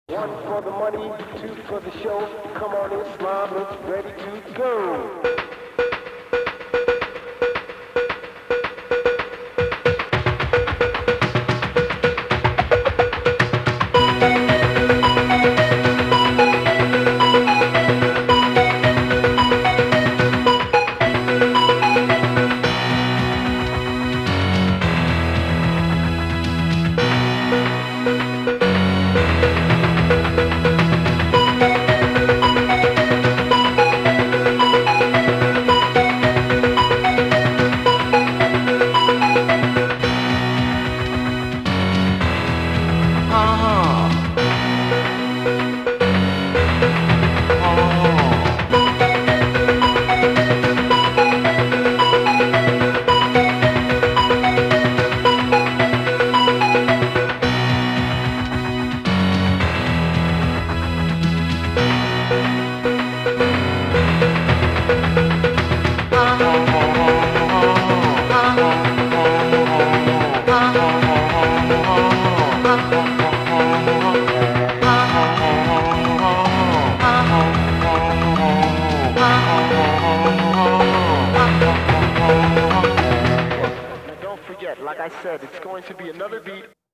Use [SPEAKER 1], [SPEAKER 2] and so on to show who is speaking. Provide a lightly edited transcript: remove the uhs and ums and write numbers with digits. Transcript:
[SPEAKER 1] One for the money, two for the show. Come on in, Islam, it's ready to go. Don't forget, like I said, it's going to be another beat.